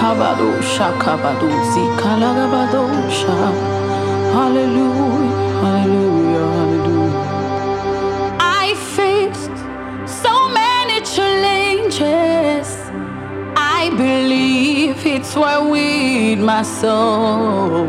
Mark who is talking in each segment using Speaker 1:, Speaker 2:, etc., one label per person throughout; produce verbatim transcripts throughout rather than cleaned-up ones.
Speaker 1: Kabadosha, kabadosi, kalagabadosha. Hallelujah, hallelujah, hallelujah. I faced so many challenges. I believe it's well with my soul.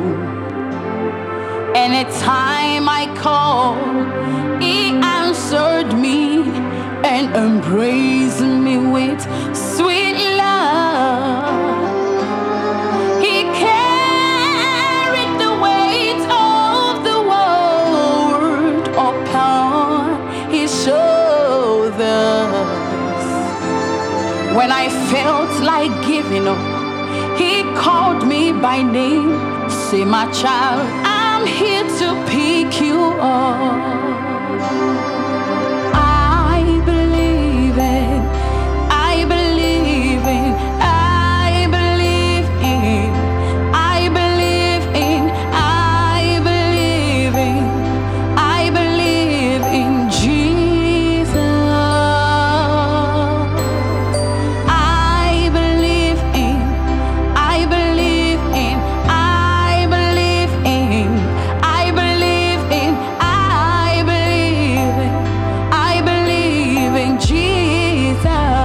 Speaker 1: Anytime I call, He answered me and embraced me with sweet love. He carried the weight of the world upon His shoulders. When I felt like giving up, He called me by name. Say, my child, I'm here to pick you up. I believe in, I believe in, I believe in, I believe in, I believe in, I believe in Jesus. I believe in, I believe in, I believe in, I believe in, I believe in, I believe in Jesus.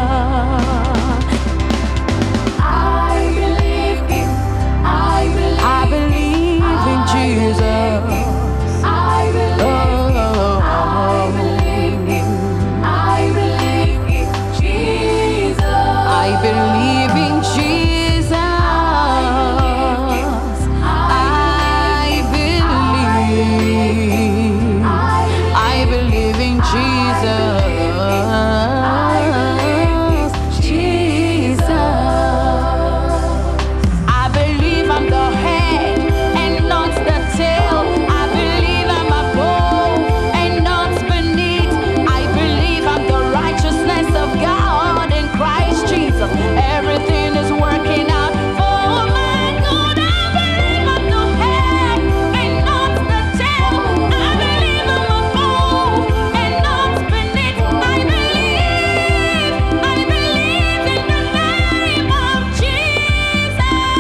Speaker 1: I believe in, I believe, I believe in Jesus. I believe in, I believe in, I believe in Jesus. I believe in Jesus. I believe, I believe in Jesus. Jesus. I believe I'm the head and not the tail. I believe I'm above and not beneath. I believe I'm the righteousness of God in Christ Jesus. Everything is working out for my good. I believe I'm the head and not the tail. I believe I'm above and not beneath. I believe, I believe in the name of Jesus.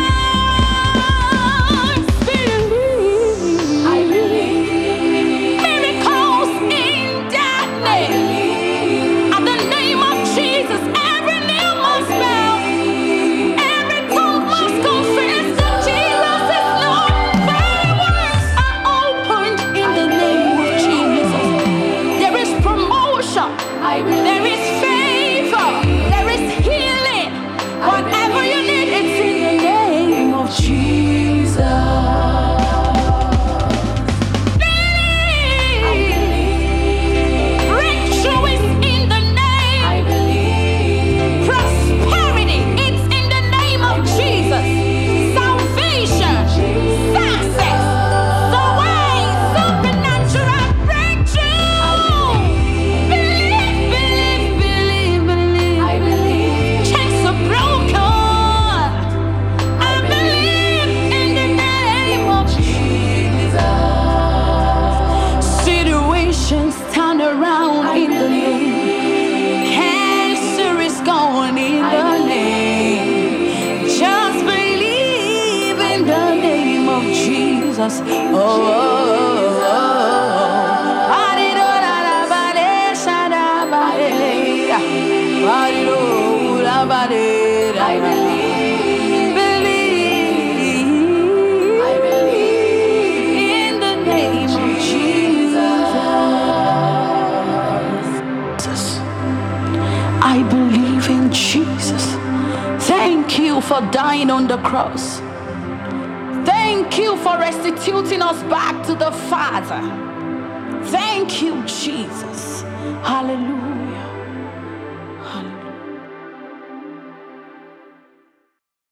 Speaker 1: Believe. I believe. Miracles in that name. At the name of Jesus, every knee must bow. Every tongue must confess that Jesus is Lord. Fireworks are opened in the name of Jesus. There is promotion. There is favor. There is healing. Whatever you need, it's in the name of Jesus. Breakthrough is in the name. Prosperity, it's in the name of Jesus. Salvation, success, the way, supernatural breakthrough. Believe, believe, believe, believe. I believe. Chains are broken. I believe in the name of Jesus. Situations turn around in the name. Cancer is gone in the name. Just believe in the name of Jesus. Oh, oh, oh, oh. Ba-di-do-da-da-ba-de, sha-da-ba-de. Ba-di-do-da-ba-de. I believe, believe, I believe in the name of Jesus. I believe in Jesus. Thank you for dying on the cross. Thank you for restituting us back to the Father. Thank you, Jesus. Hallelujah.